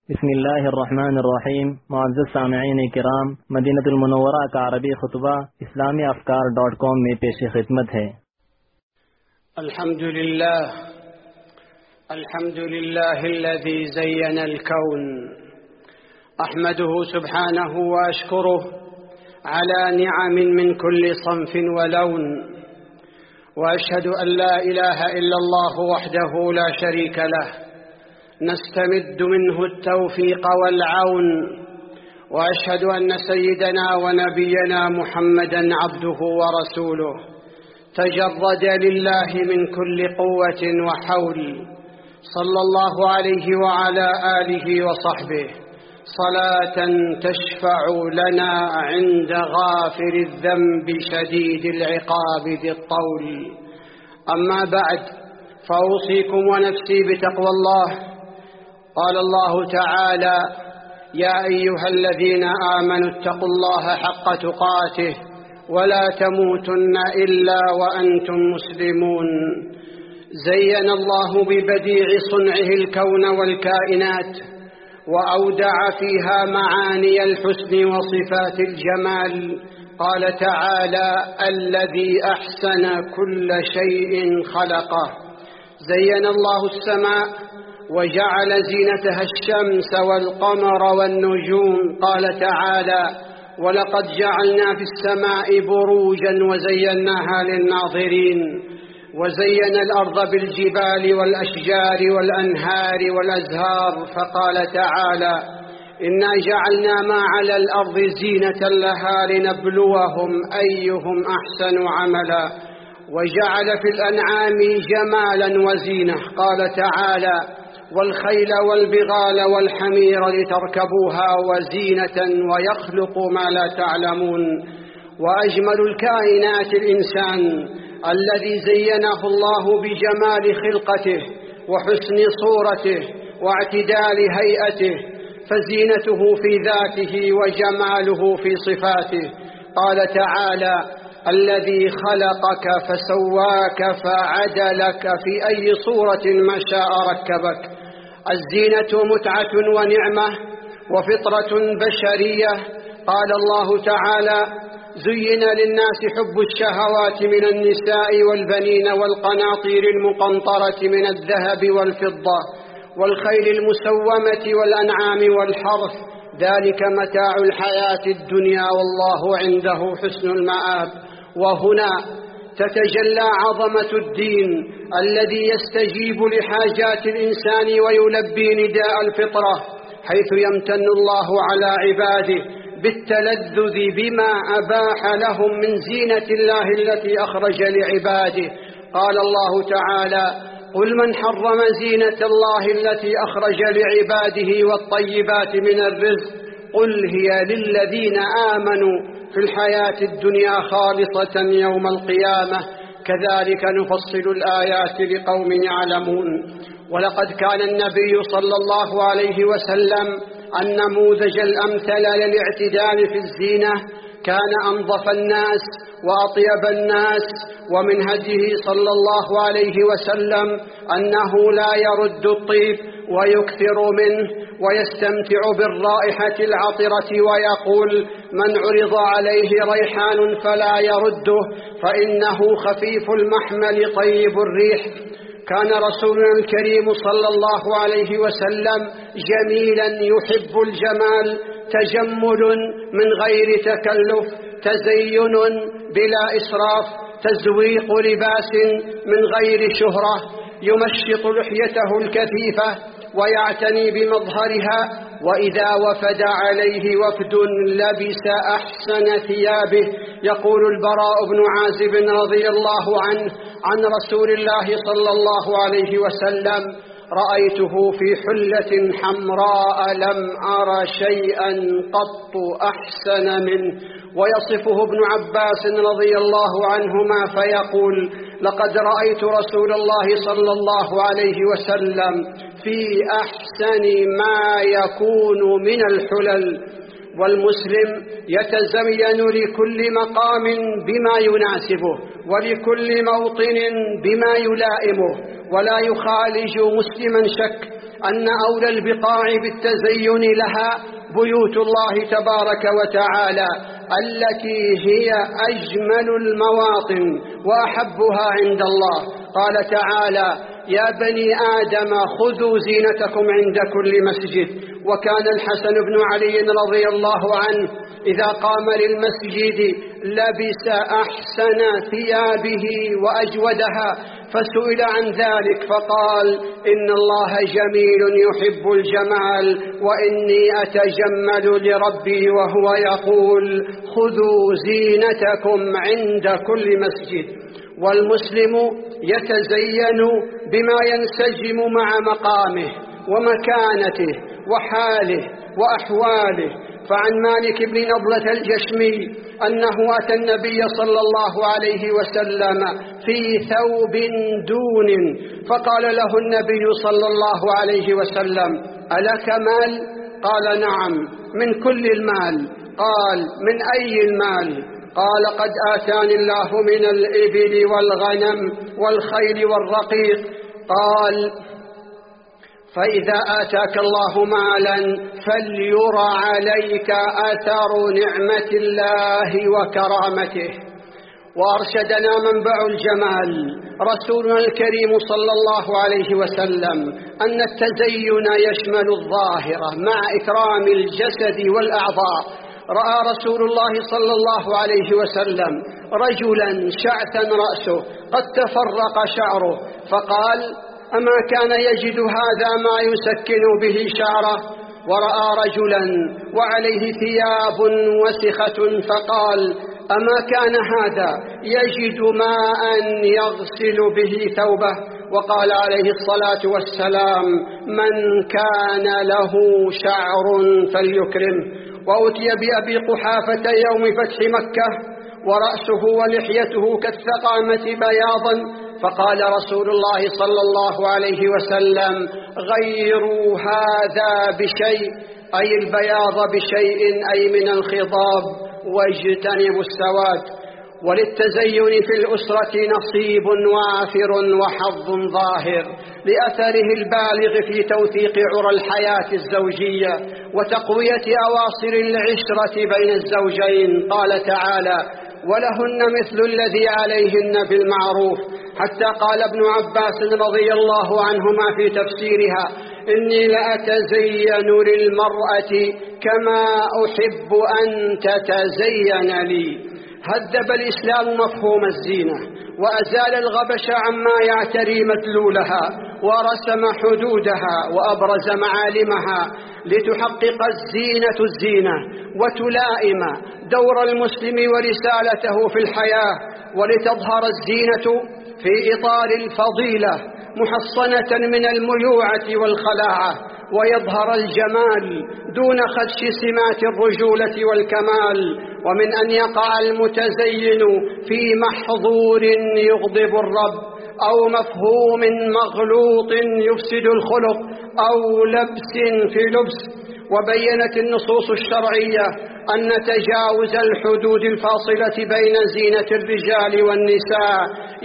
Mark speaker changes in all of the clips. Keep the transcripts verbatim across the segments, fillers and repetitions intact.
Speaker 1: بسم الله الرحمن الرحیم. معزز سامعین کرام، مدینہ المنورہ کا عربی خطبہ اسلامی افکار ڈاٹ کام میں پیش خدمت ہے۔
Speaker 2: الحمد لله الحمد لله الذي زين الكون، أحمده سبحانه وأشكره على نعم من كل صنف ولون، وأشهد أن لا إله إلا الله وحده لا شريك له، نستمد منه التوفيق والعون، وأشهد أن سيدنا ونبينا محمدا عبده ورسوله، تجرد لله من كل قوة وحول، صلى الله عليه وعلى آله وصحبه صلاة تشفع لنا عند غافر الذنب شديد العقاب ذي الطول. أما بعد، فأوصيكم ونفسي بتقوى الله. قال الله تعالى: يا أيها الذين آمنوا اتقوا الله حق تقاته ولا تموتن إلا وأنتم مسلمون. زين الله ببديع صنعه الكون والكائنات، وأودع فيها معاني الحسن وصفات الجمال. قال تعالى: الذي أحسن كل شيء خلقه. زين الله السماء وجعل زينتها الشمس والقمر والنجوم. قال تعالى: ولقد جعلنا في السماء بروجا وزيناها للناظرين. وزين الأرض بالجبال والأشجار والأنهار والأزهار. فقال تعالى: إنا جعلنا ما على الأرض زينة لها لنبلوهم أيهم أحسن عملا. وجعل في الأنعام جمالا وزينة. قال تعالى: والخيل والبغال والحمير لتركبوها وزينة ويخلق ما لا تعلمون. وأجمل الكائنات الإنسان الذي زينه الله بجمال خلقته وحسن صورته واعتدال هيئته، فزينته في ذاته وجماله في صفاته. قال تعالى: الذي خلقك فسواك فعدلك في أي صورة ما شاء ركبك. الزينة متعة ونعمة وفطرة بشرية. قال الله تعالى: زين للناس حب الشهوات من النساء والبنين والقناطير المقنطرة من الذهب والفضة والخيل المسومة والأنعام والحرث، ذلك متاع الحياة الدنيا والله عنده حسن المآب. وهنا تتجلى عظمة الدين الذي يستجيب لحاجات الإنسان ويلبي نداء الفطرة، حيث يمتن الله على عباده بالتلذذ بما أباح لهم من زينة الله التي أخرج لعباده. قال الله تعالى: قل من حرم زينة الله التي أخرج لعباده والطيبات من الرزق قل هي للذين آمنوا في الحياة الدنيا خالصة يوم القيامة، كذلك نفصل الآيات لقوم يعلمون. ولقد كان النبي صلى الله عليه وسلم النموذج الأمثل للاعتدال في الزينة، كان أنظف الناس وأطيب الناس. ومن هديه صلى الله عليه وسلم أنه لا يرد الطيب ويكثر منه ويستمتع بالرائحة العطرة، ويقول: من عرض عليه ريحان فلا يرده فإنه خفيف المحمل طيب الريح. كان رسولنا الكريم صلى الله عليه وسلم جميلا يحب الجمال، تجمل من غير تكلف، تزين بلا إسراف، تزويق لباس من غير شهرة، يمشط لحيته الكثيفة ويعتني بمظهرها، وإذا وفد عليه وفد لبس أحسن ثيابه. يقول البراء بن عازب رضي الله عنه عن رسول الله صلى الله عليه وسلم: رأيته في حلة حمراء لم أر شيئا قط أحسن منه. ويصفه ابن عباس رضي الله عنهما فيقول: لقد رأيت رسول الله صلى الله عليه وسلم في أحسن ما يكون من الحلل. والمسلم يتزين لكل مقام بما يناسبه ولكل موطن بما يلائمه، ولا يخالج مسلما شك أن أولى البقاع بالتزين لها بيوت الله تبارك وتعالى التي هي أجمل المواطن وأحبها عند الله. قال تعالى: يا بني آدم خذوا زينتكم عند كل مسجد. وكان الحسن بن علي رضي الله عنه إذا قام للمسجد لبس أحسن ثيابه وأجودها، فسئل عن ذلك فقال: إن الله جميل يحب الجمال، وإني أتجمل لربي وهو يقول: خذوا زينتكم عند كل مسجد. والمسلم يتزين بما ينسجم مع مقامه ومكانته وحاله وأحواله. فعن مالك بن نضلة الجشمي أنه أتى النبي صلى الله عليه وسلم في ثوب دون، فقال له النبي صلى الله عليه وسلم: ألك مال؟ قال: نعم، من كل المال. قال: من أي المال؟ قال: قد آتاني الله من الإبل والغنم والخيل والرقيق. قال: فإذا آتاك الله مالا فليرى عليك أثر نعمة الله وكرامته. وأرشدنا منبع الجمال رسولنا الكريم صلى الله عليه وسلم أن التزين يشمل الظاهرة مع إكرام الجسد والأعضاء. رأى رسول الله صلى الله عليه وسلم رجلا شعثا رأسه قد تفرق شعره، فقال: أما كان يجد هذا ما يسكن به شعره؟ ورأى رجلا وعليه ثياب وسخة، فقال: أما كان هذا يجد ماء يغسل به ثوبه؟ وقال عليه الصلاة والسلام: من كان له شعر فليكرم. وأتي بأبي قحافة يوم فتح مكة ورأسه ولحيته كالثقامة بياضا، فقال رسول الله صلى الله عليه وسلم: غيروا هذا بشيء، أي البياض بشيء أي من الخضاب، واجتنبوا السواد. وللتزين في الأسرة نصيب وافر وحظ ظاهر لأثره البالغ في توثيق عرى الحياة الزوجية وتقوية أواصر العشرة بين الزوجين. قال تعالى: ولهن مثل الذي عليهن بالمعروف. حتى قال ابن عباس رضي الله عنهما في تفسيرها: إني لأتزين للمرأة كما أحب أن تتزين لي. هذب الإسلام مفهوم الزينة وأزال الغبش عما يعتري مدلولها، ورسم حدودها وأبرز معالمها لتحقق الزينة الزينة وتلائم دور المسلم ورسالته في الحياة، ولتظهر الزينة في إطار الفضيلة محصنة من الميوعة والخلاعة، ويظهر الجمال دون خدش سمات الرجولة والكمال. ومن أن يقع المتزين في محظور يغضب الرب، أو مفهوم مغلوط يفسد الخلق، أو لبس في لبس. وبينت النصوص الشرعية أن تجاوز الحدود الفاصلة بين زينة الرجال والنساء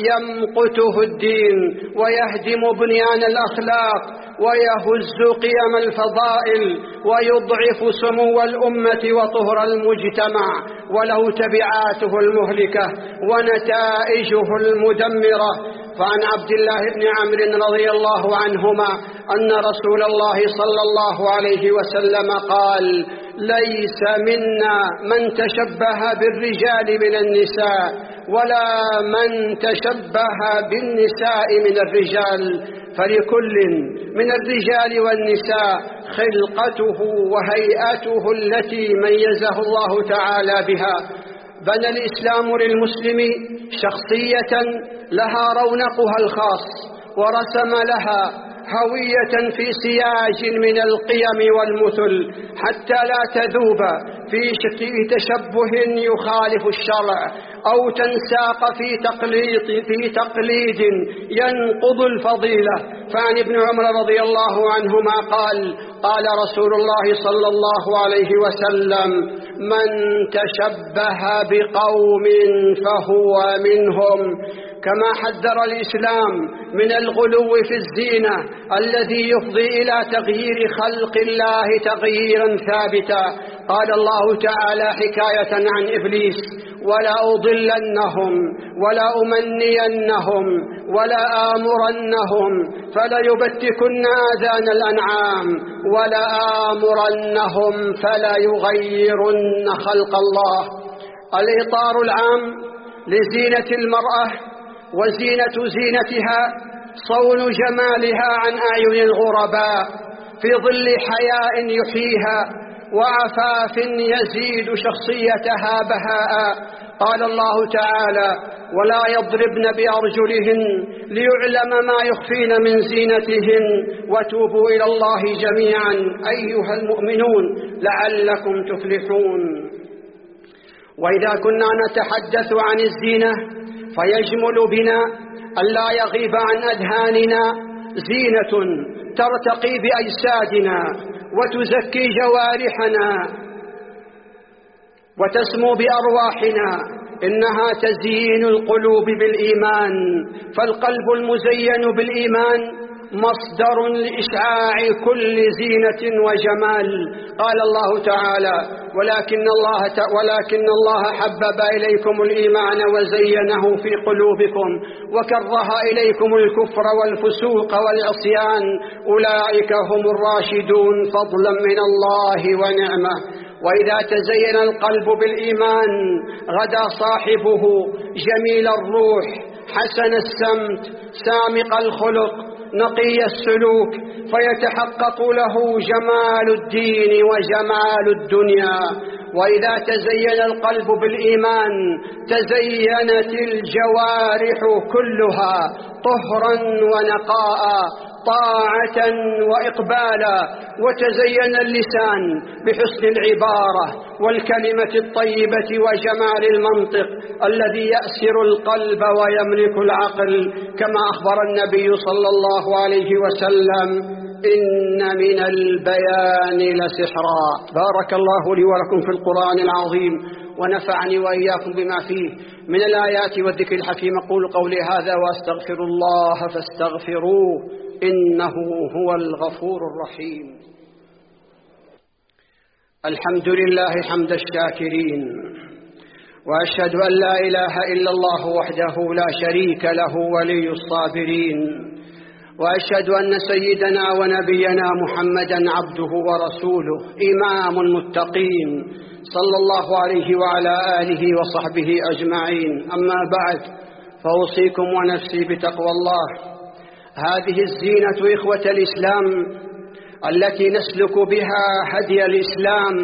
Speaker 2: يمقته الدين ويهدم بنيان الأخلاق ويهز قيم الفضائل ويضعف سمو الأمة وطهر المجتمع، وله تبعاته المهلكة ونتائجه المدمرة. فعن عبد الله بن عمرو رضي الله عنهما أن رسول الله صلى الله عليه وسلم قال: ليس منا من تشبه بالرجال من النساء، ولا من تشبه بالنساء من الرجال، فلكل من الرجال والنساء خلقته وهيئته التي ميزه الله تعالى بها. بنى الإسلام للمسلم شخصية لها رونقها الخاص، ورسم لها هوية في سياج من القيم والمثل حتى لا تذوب في تشبه يخالف الشرع أو تنساق في تقليد, في تقليد ينقض الفضيلة. فعن ابن عمر رضي الله عنهما قال: قال رسول الله صلى الله عليه وسلم: من تشبه بقوم فهو منهم. كما حذر الإسلام من الغلو في الزينة الذي يفضي إلى تغيير خلق الله تغييرا ثابتا. قال الله تعالى حكاية عن إبليس: ولا أضلنهم ولا أمنينهم ولا آمرنهم فليبتكن آذان الأنعام ولا آمرنهم فلا يغيرن خلق الله. الإطار العام لزينة المرأة وزينة زينتها صون جمالها عن أعين الغرباء في ظل حياء يحييها وعفاف يزيد شخصيتها بهاء. قال الله تعالى: ولا يضربن بأرجلهن ليعلم ما يخفين من زينتهن وتوبوا إلى الله جميعا أيها المؤمنون لعلكم تفلحون. وإذا كنا نتحدث عن الزينة فيجمل بنا ألا يغيب عن أذهاننا زينة ترتقي بأجسادنا وتزكي جوارحنا وتسمو بأرواحنا، إنها تزيين القلوب بالإيمان، فالقلب المزين بالإيمان مصدر لإشعاع كل زينة وجمال. قال الله تعالى: ولكن الله ولكن الله حبب إليكم الإيمان وزينه في قلوبكم وكره إليكم الكفر والفسوق والعصيان أولئك هم الراشدون فضلا من الله ونعمة. وإذا تزين القلب بالإيمان غدا صاحبه جميل الروح حسن السمت سامق الخلق نقي السلوك، فيتحقق له جمال الدين وجمال الدنيا. وإذا تزين القلب بالإيمان تزينت الجوارح كلها طهرا ونقاء طاعة وإقبالا، وتزين اللسان بحسن العبارة والكلمة الطيبة وجمال المنطق الذي يأسر القلب ويملك العقل، كما أخبر النبي صلى الله عليه وسلم: إن من البيان لسحرا. بارك الله لي ولكم في القرآن العظيم ونفعني وإياكم بما فيه من الآيات والذكر الحكيم. أقول قولي هذا وأستغفر الله فاستغفروه إنه هو الغفور الرحيم. الحمد لله حمد الشاكرين، وأشهد أن لا إله إلا الله وحده لا شريك له ولي الصابرين، وأشهد أن سيدنا ونبينا محمدا عبده ورسوله إمام المتقين صلى الله عليه وعلى آله وصحبه أجمعين. أما بعد، فأوصيكم ونفسي بتقوى الله. هذه الزينة إخوة الإسلام التي نسلك بها هدي الإسلام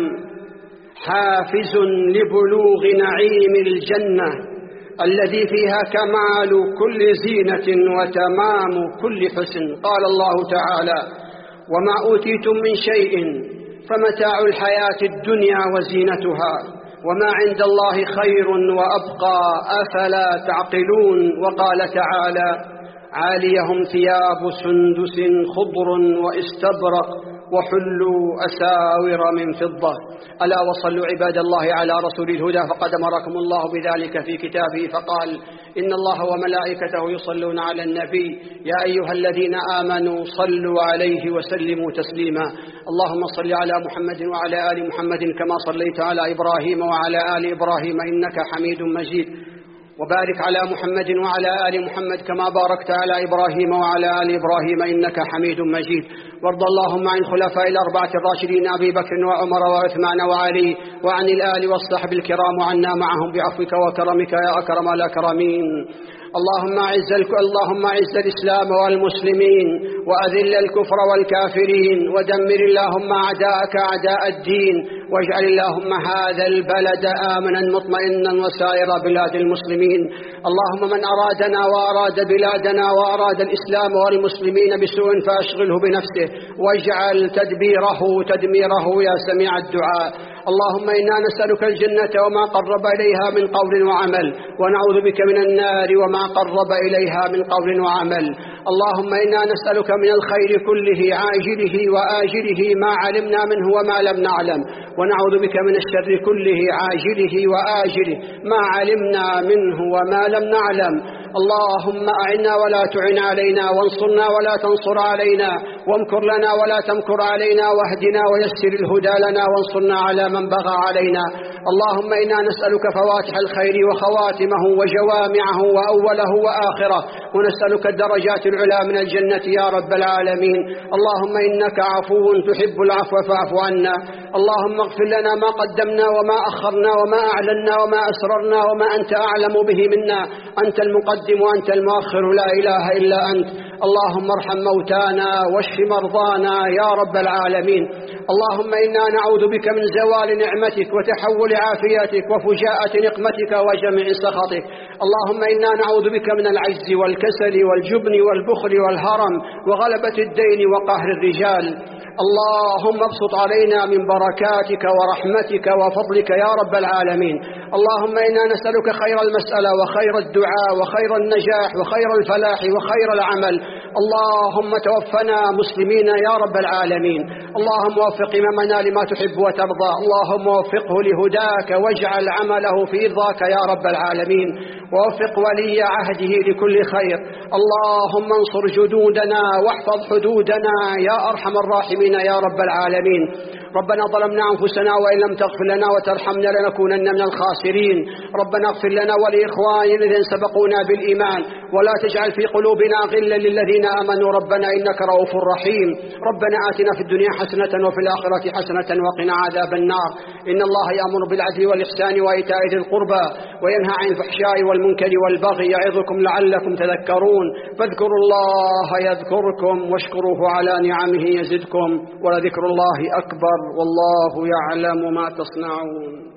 Speaker 2: حافز لبلوغ نعيم الجنة الذي فيها كمال كل زينة وتمام كل حسن. قال الله تعالى: وما أوتيتم من شيء فمتاع الحياة الدنيا وزينتها وما عند الله خير وأبقى أفلا تعقلون. وقال تعالى: عاليهم ثياب سندس خضر واستبرق وحلوا أساور من فضة. ألا وصلوا عباد الله على رسول الهدى، فقد أمركم الله بذلك في كتابه فقال: إن الله وملائكته يصلون على النبي يا أيها الذين آمنوا صلوا عليه وسلموا تسليما. اللهم صل على محمد وعلى آل محمد كما صليت على إبراهيم وعلى آل إبراهيم إنك حميد مجيد، وبارك على محمد وعلى آل محمد كما باركت على إبراهيم وعلى آل إبراهيم إنك حميد مجيد. وارض اللهم عن الخلفاء الأربعة الراشدين أبي بكر وعمر وعثمان وعلي وعن الآل والصحب الكرام وعنا معهم بعفوك وكرمك يا أكرم الأكرمين. اللهم أعز اللهم أعز الإسلام والمسلمين وأذل الكفر والكافرين ودمر اللهم أعداءك أعداء الدين، واجعل اللهم هذا البلد آمنا مطمئنا وسائر بلاد المسلمين. اللهم من أرادنا وأراد بلادنا وأراد الإسلام والمسلمين بسوء فأشغله بنفسه واجعل تدبيره تدميره يا سميع الدعاء. اللهم إنا نسألك الجنة وما قرب إليها من قول وعمل، ونعوذ بك من النار وما قرب إليها من قول وعمل. اللهم إنا نسألك من الخير كله عاجله وآجله ما علمنا منه وما لم نعلم، ونعوذ بك من الشر كله عاجله وآجله ما علمنا منه وما لم نعلم. اللهم أعنا ولا تعن علينا، وانصرنا ولا تنصر علينا، وامكر لنا ولا تمكر علينا، واهدنا ويسر الهدى لنا، وانصرنا على من بغى علينا. اللهم إنا نسألك فواتح الخير وخواتمه وجوامعه وأوله وآخره، ونسألك الدرجات العلى من الجنة يا رب العالمين. اللهم إنك عفو تحب العفو فاعف عنا. اللهم اغفر لنا ما قدمنا وما أخرنا وما أعلنا وما أسررنا وما أنت أعلم به منا. أنت المقدم وأنت المؤخر، لا إله إلا أنت. اللهم ارحم موتانا واشف مرضانا يا رب العالمين. اللهم إنا نعوذ بك من زوال نعمتك وتحول عافيتك وفجاءة نقمتك وجميع سخطك. اللهم إنا نعوذ بك من العجز والكسل والجبن والبخل والهرم وغلبة الدين وقهر الرجال. اللهم ابسط علينا من بركاتك ورحمتك وفضلك يا رب العالمين. اللهم إنا نسألك خير المسألة وخير الدعاء وخير النجاح وخير الفلاح وخير العمل. اللهم توفنا مسلمين يا رب العالمين. اللهم وفق إمامنا لما تحب وترضى. اللهم وفقه لهداك واجعل عمله في رضاك يا رب العالمين. ووفق ولي عهده لكل خير. اللهم انصر جدودنا واحفظ حدودنا يا أرحم الراحمين يا رب العالمين. ربنا ظلمنا أنفسنا وإن لم تغفر لنا وترحمنا لنكونن من الخاسرين. ربنا اغفر لنا ولإخواننا الذين سبقونا بالإيمان، ولا تجعل في قلوبنا غلا للذين آمنوا ربنا إنك رؤوف رحيم. ربنا آتنا في الدنيا حسنة وفي الآخرة حسنة وقنا عذاب النار. إن الله يأمر بالعدل والإحسان وإيتاء ذي القربى وينهى عن الفحشاء والمنكر والبغي يعظكم لعلكم تذكرون. فاذكروا الله يذكركم واشكروه على نعمه يزدكم، ولذكر الله أكبر والله يعلم ما تصنعون.